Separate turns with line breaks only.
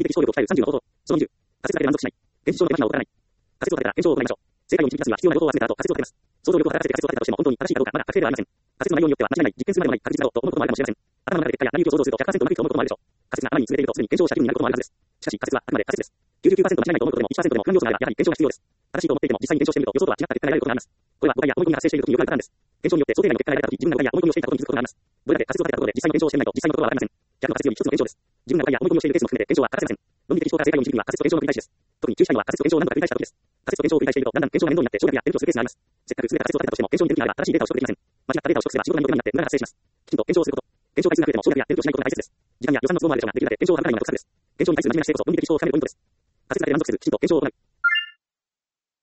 的思考力を鍛える30の方法。その20、仮説だけで満足しない。現実上の今しか起こらない。仮説を立てたら検証を行いましょう。正解を導き出すには必要な情報を集めた後、仮説を立てます。想像力を働かせて仮説を立てたとしても本当に正しいかどうかまだ確定ではありません。仮説の内容によっては間違いない、実験するまでもない、確実だろうと思うこともあるかもしれません。頭の中で結果や成り行きを想像すると 100% うまくいくと思うこともあるでしょう。仮説が頭に詰めているとすぐに検証した気分になることもあるはずです。しかし仮説はあくまで仮説です。99% 間違いないと思うことでも 1% でも不安要素があればやはり検証が必要です。正しいと思っていても実際に検証してみると予想とは違った結果が得られることがあります。これは誤解や思い込みが発生しているときによくあるパターンです。検証によって想定外の結果が得られたとき自分が誤解や思い込みをしていたことに気づくことがあります。どれだけ仮説を立てたところで実際の検証をしてみないと実際のことはわかりません。逆の仮説より一つの検証です。自分が誤解や思い込みをしているケースも含めて検証は欠かせません。論理的思考から正解を導くには仮説と検証の繰り返しです。特に注意したいのは仮説と検証を何度か繰り返したときです。仮説と検証を繰り返しているとだんだん検証が面倒になって省略やデータをするケースがあります。せっかく全て仮説を立てたとしても検証に出る気があれば正しいデータを取得できません。間違ったデータを取得すれば仕事が無駄になって無駄が発生します。きちんと検証をすること。検証回数が増えても省略やデータをしないことが大切です。時間や予算の都合もあるでしょうが、できるだけ検証を省かないような得策です。検証に対する真面目な姿勢こそ論理的思考を深めるポイントです。仮説だけで満足せず、きちんと検証を行う。